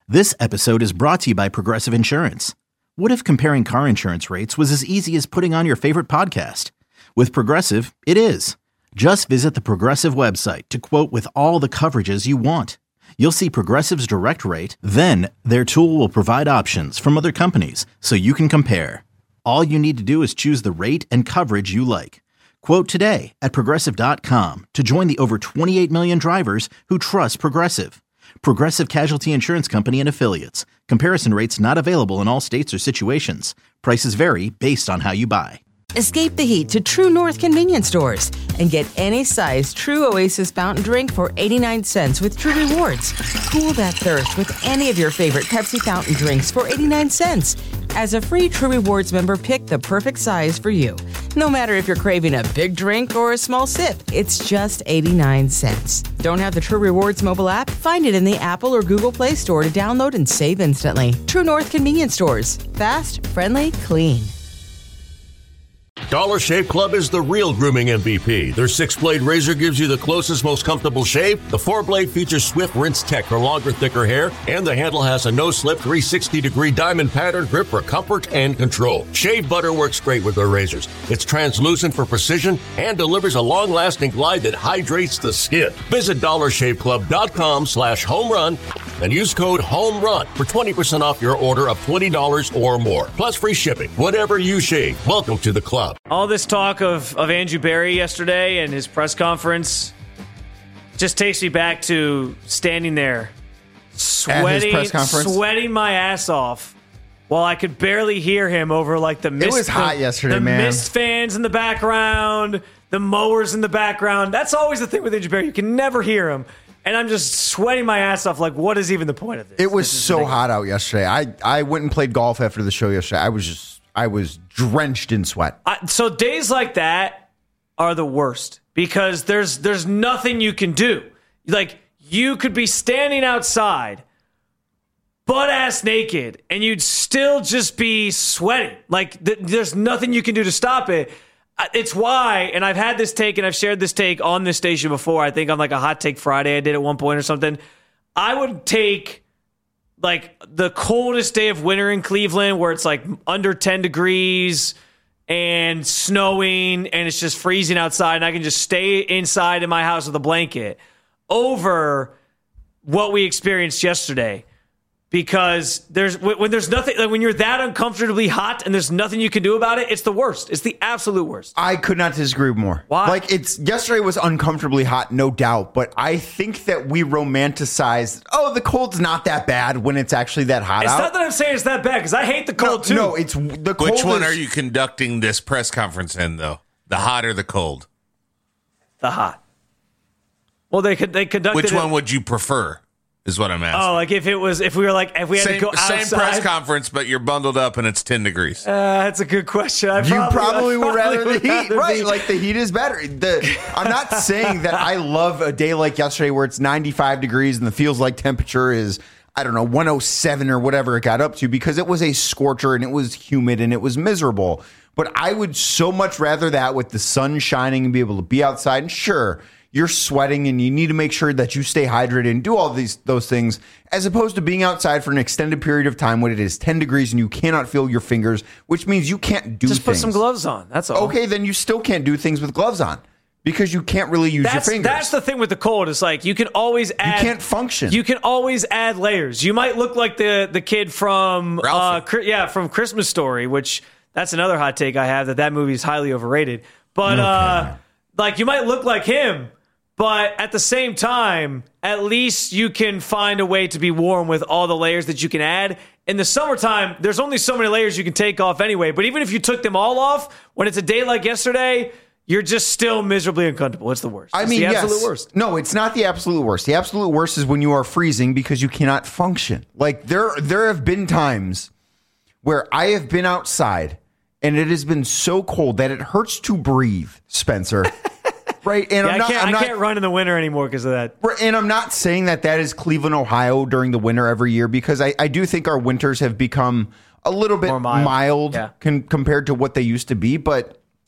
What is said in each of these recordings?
This episode is brought to you by Progressive Insurance. What if comparing car insurance rates was as easy as putting on your favorite podcast? With Progressive, it is. Just visit the Progressive website to quote with all the coverages you want. You'll see Progressive's direct rate, then their tool will provide options from other companies so you can compare. All you need to do is choose the rate and coverage you like. Quote today at Progressive.com to join the over 28 million drivers who trust Progressive. Progressive Casualty Insurance Company and Affiliates. Comparison rates not available in all states or situations. Prices vary based on how you buy. Escape the heat to True North convenience stores and get any size True Oasis fountain drink for 89 cents with True Rewards. Cool that thirst with any of your favorite Pepsi fountain drinks for 89 cents. As a free True Rewards member, pick the perfect size for you. No matter if you're craving a big drink or a small sip, it's just 89 cents. Don't have the True Rewards mobile app? Find it in the Apple or Google Play Store to download and save instantly. True North convenience stores. Fast, friendly, clean. Dollar Shave Club is the real grooming MVP. Their 6-blade razor gives you the closest, most comfortable shave. The 4-blade features swift rinse tech for longer, thicker hair. And the handle has a no-slip 360-degree diamond pattern grip for comfort and control. Shave butter works great with their razors. It's translucent for precision and delivers a long-lasting glide that hydrates the skin. Visit dollarshaveclub.com/homerun and use code HOMERUN for 20% off your order of $20 or more. Plus free shipping. Whatever you shave, welcome to the club. All this talk of Andrew Berry yesterday and his press conference just takes me back to standing there sweating my ass off while I could barely hear him over like the mist. It was hot yesterday, man. The mist fans in the background, the mowers in the background. That's always the thing with Andrew Berry. You can never hear him. And I'm just sweating my ass off. Like, what is even the point of this? It was so hot out yesterday. I went and played golf after the show yesterday. I was drenched in sweat. So days like that are the worst because there's nothing you can do. Like, you could be standing outside, butt-ass naked, and you'd still just be sweating. Like, there's nothing you can do to stop it. It's why, and I've had this take, and I've shared this take on this station before. I think on like a Hot Take Friday I did at one point or something. I would take like the coldest day of winter in Cleveland where it's like under 10 degrees and snowing and it's just freezing outside and I can just stay inside in my house with a blanket over what we experienced yesterday. Because when there's nothing, like when you're that uncomfortably hot and there's nothing you can do about it, it's the worst. It's the absolute worst. I could not disagree more. Why? Like, yesterday was uncomfortably hot, no doubt, but I think that we romanticize, the cold's not that bad when it's actually that hot out. It's not that I'm saying it's that bad, because I hate the cold too. No, it's the cold. Which one are you conducting this press conference in, though? The hot or the cold? The hot. Well, they conducted. Which one would you prefer? Is what I'm asking. Oh, like if we had to go outside. Same press conference, but you're bundled up and it's 10 degrees. That's a good question. You probably would rather the heat, right? Like the heat is better. I'm not saying that I love a day like yesterday where it's 95 degrees and the feels like temperature is, 107 or whatever it got up to, because it was a scorcher and it was humid and it was miserable. But I would so much rather that with the sun shining and be able to be outside. And sure, you're sweating and you need to make sure that you stay hydrated and do all those things, as opposed to being outside for an extended period of time when it is 10 degrees and you cannot feel your fingers, which means you can't do things. Just put some gloves on. That's all. Okay, then you still can't do things with gloves on because you can't really use your fingers. That's the thing with the cold. It's like you can always add. You can't function. You can always add layers. You might look like the kid from from Christmas Story, which that's another hot take I have, that movie is highly overrated. But like you might look like him. But at the same time, at least you can find a way to be warm with all the layers that you can add. In the summertime, there's only so many layers you can take off anyway. But even if you took them all off, when it's a day like yesterday, you're just still miserably uncomfortable. It's the worst. It's the absolute worst. No, it's not the absolute worst. The absolute worst is when you are freezing because you cannot function. Like there have been times where I have been outside and it has been so cold that it hurts to breathe, Spencer. Right, and I can't run in the winter anymore because of that. And I'm not saying that is Cleveland, Ohio during the winter every year, because I do think our winters have become a little bit more mild compared to what they used to be. But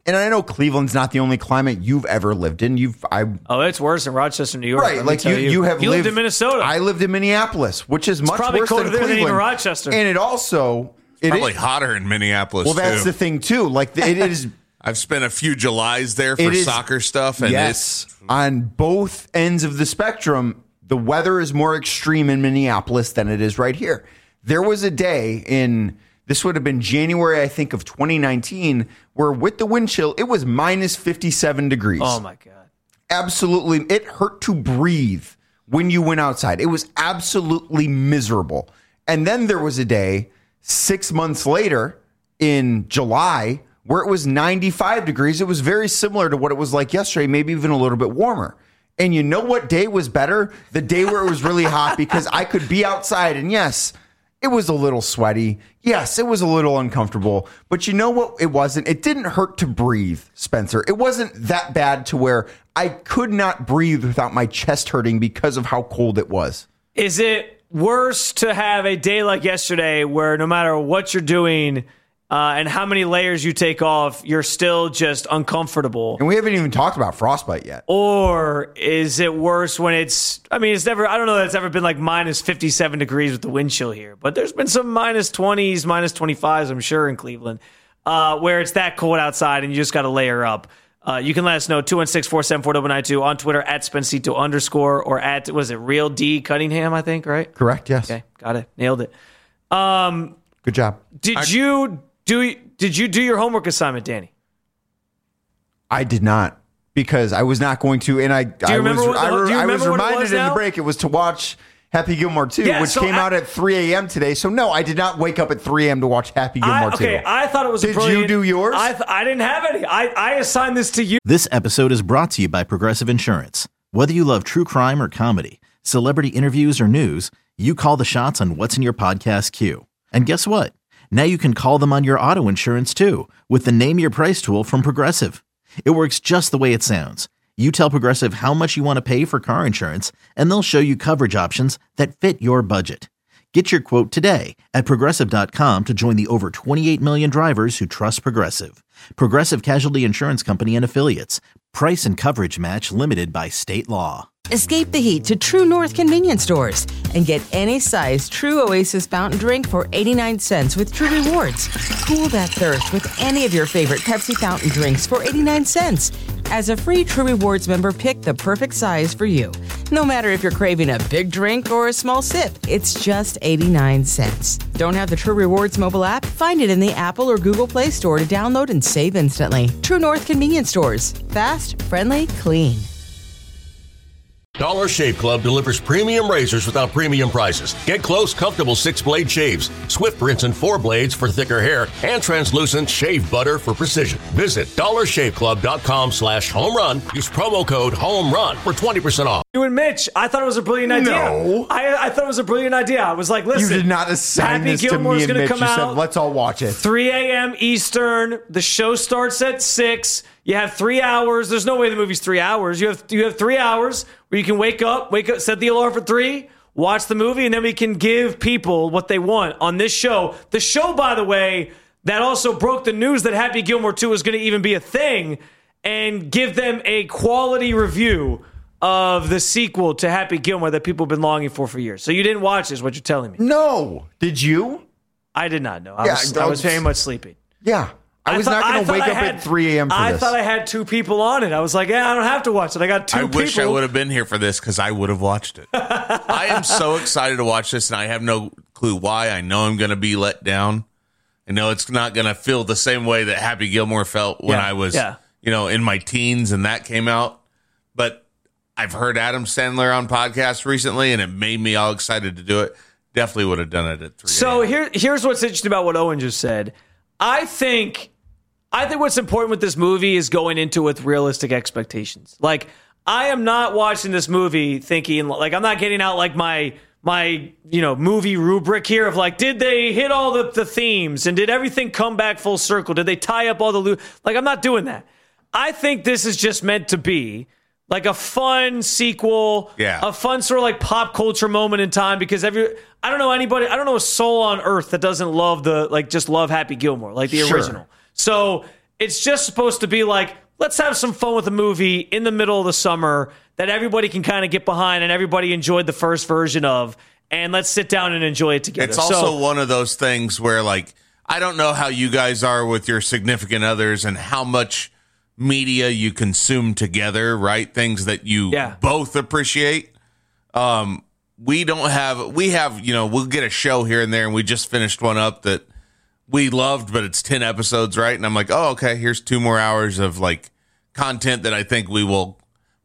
And I know Cleveland's not the only climate you've ever lived in. It's worse in Rochester, New York. Right, like you have lived in Minnesota. I lived in Minneapolis, which is much probably worse colder than there Cleveland. Than even Rochester. And it also probably hotter in Minneapolis. Well, that's the thing too. Like it is. I've spent a few Julys there for soccer stuff, and yes, on both ends of the spectrum, the weather is more extreme in Minneapolis than it is right here. There was a day this would have been January, I think, of 2019, where with the wind chill, it was minus 57 degrees. Oh, my God. Absolutely. It hurt to breathe when you went outside. It was absolutely miserable. And then there was a day 6 months later in July where it was 95 degrees. It was very similar to what it was like yesterday, maybe even a little bit warmer. And you know what day was better? The day where it was really hot, because I could be outside, and yes, it was a little sweaty. Yes, it was a little uncomfortable. But you know what? It wasn't. It didn't hurt to breathe, Spencer. It wasn't that bad to where I could not breathe without my chest hurting because of how cold it was. Is it worse to have a day like yesterday where no matter what you're doing and how many layers you take off, you're still just uncomfortable? And we haven't even talked about frostbite yet. Or is it worse when it's never, I don't know that it's ever been like minus 57 degrees with the wind chill here, but there's been some minus 20s, minus 25s, I'm sure, in Cleveland, where it's that cold outside and you just got to layer up. You can let us know, 216-474-9992, on Twitter, @Spencito_, or at, was it Real D Cunningham, I think, right? Correct, yes. Okay, got it. Nailed it. Good job. Did you do your homework assignment, Danny? I did not, because I was not going to, and I was reminded in the break it was to watch Happy Gilmore 2, which came out at 3 a.m. today. So no, I did not wake up at 3 a.m. to watch Happy Gilmore 2. Okay, I thought it was Did you do yours? I didn't have any. I assigned this to you. This episode is brought to you by Progressive Insurance. Whether you love true crime or comedy, celebrity interviews or news, you call the shots on what's in your podcast queue. And guess what? Now you can call them on your auto insurance too, with the Name Your Price tool from Progressive. It works just the way it sounds. You tell Progressive how much you want to pay for car insurance, and they'll show you coverage options that fit your budget. Get your quote today at Progressive.com to join the over 28 million drivers who trust Progressive. Progressive Casualty Insurance Company and Affiliates. Price and coverage match limited by state law. Escape the heat to True North convenience stores and get any size True Oasis fountain drink for 89 cents with True Rewards. Cool that thirst with any of your favorite Pepsi fountain drinks for 89 cents. As a free True Rewards member, pick the perfect size for you. No matter if you're craving a big drink or a small sip, it's just 89 cents. Don't have the True Rewards mobile app? Find it in the Apple or Google Play Store to download and save instantly. True North convenience stores. Fast, friendly, clean. Dollar Shave Club delivers premium razors without premium prices. Get close, comfortable 6-blade shaves, swift rinse and 4 blades for thicker hair, and translucent shave butter for precision. Visit dollarshaveclub.com/homerun. Use promo code HOMERUN for 20% off. You and Mitch, I thought it was a brilliant idea. No. I thought it was a brilliant idea. I was like, listen. You did not assign Happy this Gilmore's to me and Mitch. come You said, out, let's all watch it. 3 a.m. Eastern. The show starts at 6. You have 3 hours. There's no way the movie's 3 hours. You have 3 hours where you can wake up, set the alarm for 3, watch the movie, and then we can give people what they want on this show. The show, by the way, that also broke the news that Happy Gilmore 2 is going to even be a thing, and give them a quality review of the sequel to Happy Gilmore that people have been longing for years. So you didn't watch this, what you're telling me. No. Did you? I did not know. I was very much sleeping. Yeah. I was not going to wake up at 3 a.m. for this. I thought I had 2 people on it. I was like, yeah, I don't have to watch it. I got 2 people. I wish I would have been here for this because I would have watched it. I am so excited to watch this, and I have no clue why. I know I'm going to be let down. I know it's not going to feel the same way that Happy Gilmore felt when I was, in my teens and that came out. But I've heard Adam Sandler on podcasts recently, and it made me all excited to do it. Definitely would have done it at 3 So here's what's interesting about what Owen just said. I think what's important with this movie is going into it with realistic expectations. Like, I am not watching this movie thinking, like, I'm not getting out like my movie rubric here of like, did they hit all the themes and did everything come back full circle? Did they tie up all the loot? Like, I'm not doing that. I think this is just meant to be like a fun sequel, a fun sort of like pop culture moment in time, because I don't know a soul on earth that doesn't love just love Happy Gilmore, like the original. So It's just supposed to be like, let's have some fun with a movie in the middle of the summer that everybody can kind of get behind and everybody enjoyed the first version of, and let's sit down and enjoy it together. It's also one of those things where, like, I don't know how you guys are with your significant others and how much media you consume together, right? Things that you both appreciate. We have, you know, we'll get a show here and there, and we just finished one up that we loved, but it's 10 episodes, right? And I'm like, oh, okay, here's 2 more hours of like content that I think we will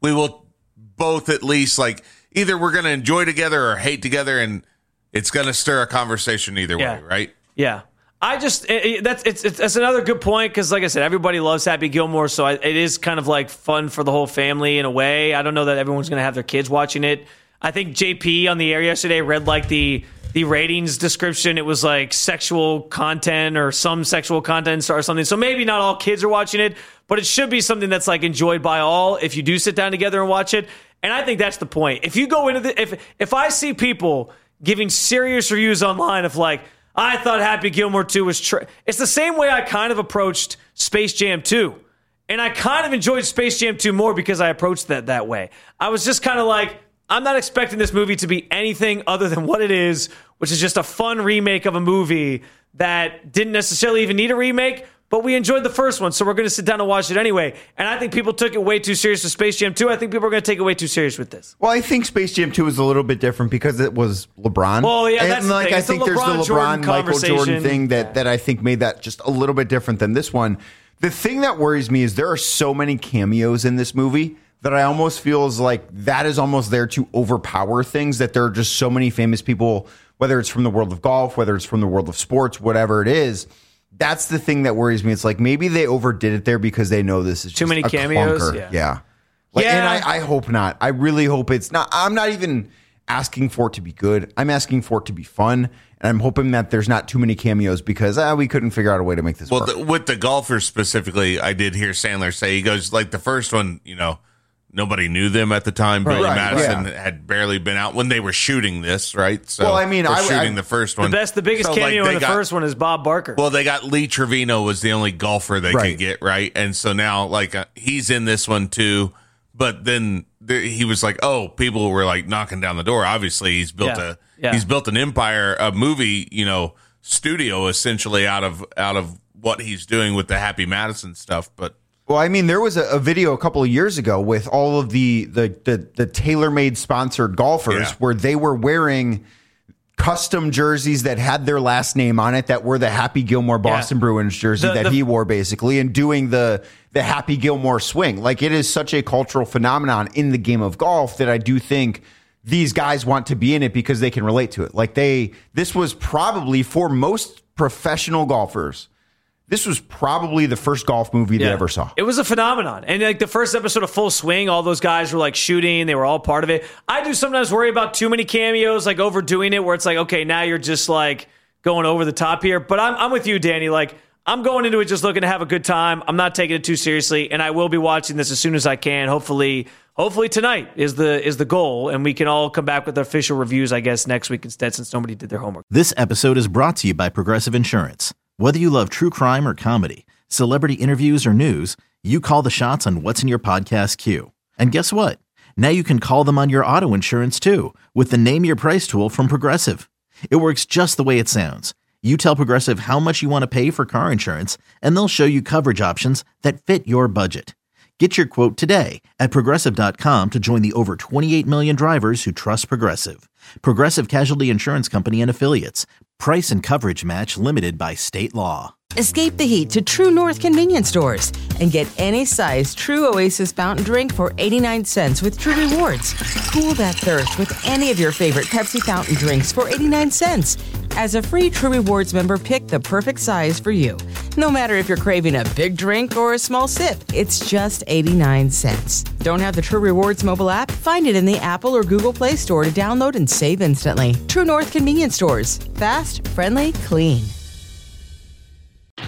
both at least like either we're going to enjoy together or hate together, and it's going to stir a conversation either way, right? Yeah. I just that's another good point because, like I said, everybody loves Happy Gilmore, so it is kind of like fun for the whole family in a way. I don't know that everyone's going to have their kids watching it. I think JP on the air yesterday read like the ratings description. It was like sexual content or some sexual content or something. So maybe not all kids are watching it, but it should be something that's like enjoyed by all if you do sit down together and watch it. And I think that's the point. If you go into if I see people giving serious reviews online of like, I thought Happy Gilmore 2 was it's the same way I kind of approached Space Jam 2. And I kind of enjoyed Space Jam 2 more because I approached that way. I was just kind of like, I'm not expecting this movie to be anything other than what it is, which is just a fun remake of a movie that didn't necessarily even need a remake, but we enjoyed the first one, so we're going to sit down and watch it anyway. And I think people took it way too serious with Space Jam 2. I think people are going to take it way too serious with this. Well, I think Space Jam 2 is a little bit different because it was LeBron. Well, yeah, that's and like the thing. I think there's the LeBron Michael Jordan thing that I think made that just a little bit different than this one. The thing that worries me is there are so many cameos in this movie that I almost feels like that is almost there to overpower things, that there are just so many famous people, whether it's from the world of golf, whether it's from the world of sports, whatever it is. That's the thing that worries me. It's like maybe they overdid it there because they know this is too many cameos. Clunker. Yeah. And I hope not. I really hope it's not. I'm not even asking for it to be good. I'm asking for it to be fun. And I'm hoping that there's not too many cameos because we couldn't figure out a way to make this work. With the golfers specifically, I did hear Sandler say, he goes, like the first one, you know, nobody knew them at the time. Billy Madison had barely been out when they were shooting this, right? So, well, I mean, shooting the first one. The biggest cameo in the first one is Bob Barker. Well, they got Lee Trevino was the only golfer they could get, right? And so now, like, he's in this one too. But then he was like, "Oh, people were like knocking down the door." Obviously, he's built he's built an empire, a movie, you know, studio essentially out of what he's doing with the Happy Madison stuff, but. Well, I mean, there was a video a couple of years ago with all of the TaylorMade sponsored golfers where they were wearing custom jerseys that had their last name on it that were the Happy Gilmore Boston Bruins jersey that he wore basically, and doing the Happy Gilmore swing. Like, it is such a cultural phenomenon in the game of golf that I do think these guys want to be in it because they can relate to it. Like this was probably for most professional golfers, this was probably the first golf movie they ever saw. It was a phenomenon. And like the first episode of Full Swing, all those guys were like shooting. They were all part of it. I do sometimes worry about too many cameos, like overdoing it, where it's like, okay, now you're just like going over the top here. But I'm with you, Danny. Like, I'm going into it just looking to have a good time. I'm not taking it too seriously. And I will be watching this as soon as I can. Hopefully tonight is the goal. And we can all come back with official reviews, I guess, next week instead, since nobody did their homework. This episode is brought to you by Progressive Insurance. Whether you love true crime or comedy, celebrity interviews or news, you call the shots on what's in your podcast queue. And guess what? Now you can call them on your auto insurance too with the Name Your Price tool from Progressive. It works just the way it sounds. You tell Progressive how much you want to pay for car insurance, and they'll show you coverage options that fit your budget. Get your quote today at Progressive.com to join the over 28 million drivers who trust Progressive. Progressive Casualty Insurance Company and Affiliates. Price and coverage match limited by state law. Escape the heat to True North convenience stores and get any size True Oasis fountain drink for 89 cents with True Rewards. Cool that thirst with any of your favorite Pepsi fountain drinks for 89 cents. As a free True Rewards member, pick the perfect size for you. No matter if you're craving a big drink or a small sip, it's just 89 cents. Don't have the True Rewards mobile app? Find it in the Apple or Google Play Store to download and save instantly. True North convenience stores. Fast, friendly, clean.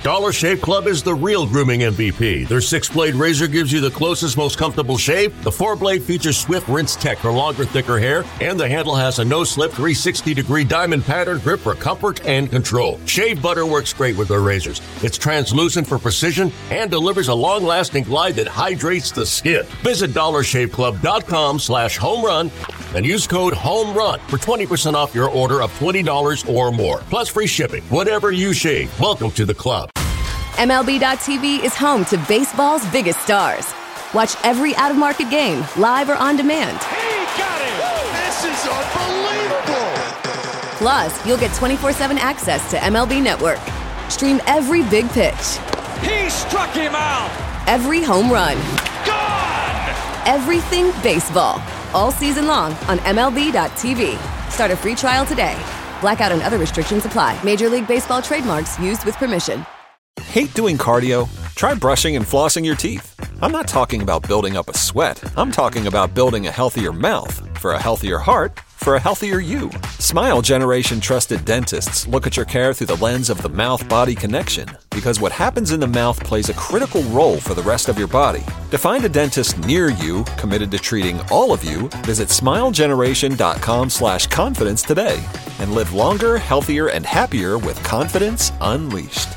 Dollar Shave Club is the real grooming MVP. Their 6-blade razor gives you the closest, most comfortable shave. The 4-blade features Swift Rinse Tech for longer, thicker hair, and the handle has a no-slip 360-degree diamond pattern grip for comfort and control. Shave butter works great with their razors. It's translucent for precision and delivers a long-lasting glide that hydrates the skin. Visit DollarShaveClub.com/homerun and use code HOMERUN for 20% off your order of $20 or more. Plus free shipping. Whatever you shave, welcome to the club. MLB.tv is home to baseball's biggest stars. Watch every out-of-market game, live or on demand. He got it! This is unbelievable! Plus, you'll get 24/7 access to MLB Network. Stream every big pitch. He struck him out! Every home run. Gone! Everything baseball. All season long on MLB.tv. Start a free trial today. Blackout and other restrictions apply. Major League Baseball trademarks used with permission. Hate doing cardio? Try brushing and flossing your teeth. I'm not talking about building up a sweat. I'm talking about building a healthier mouth for a healthier heart for a healthier you. Smile Generation trusted dentists look at your care through the lens of the mouth-body connection, because what happens in the mouth plays a critical role for the rest of your body. To find a dentist near you committed to treating all of you, visit smilegeneration.com/confidence today and live longer, healthier, and happier with confidence unleashed.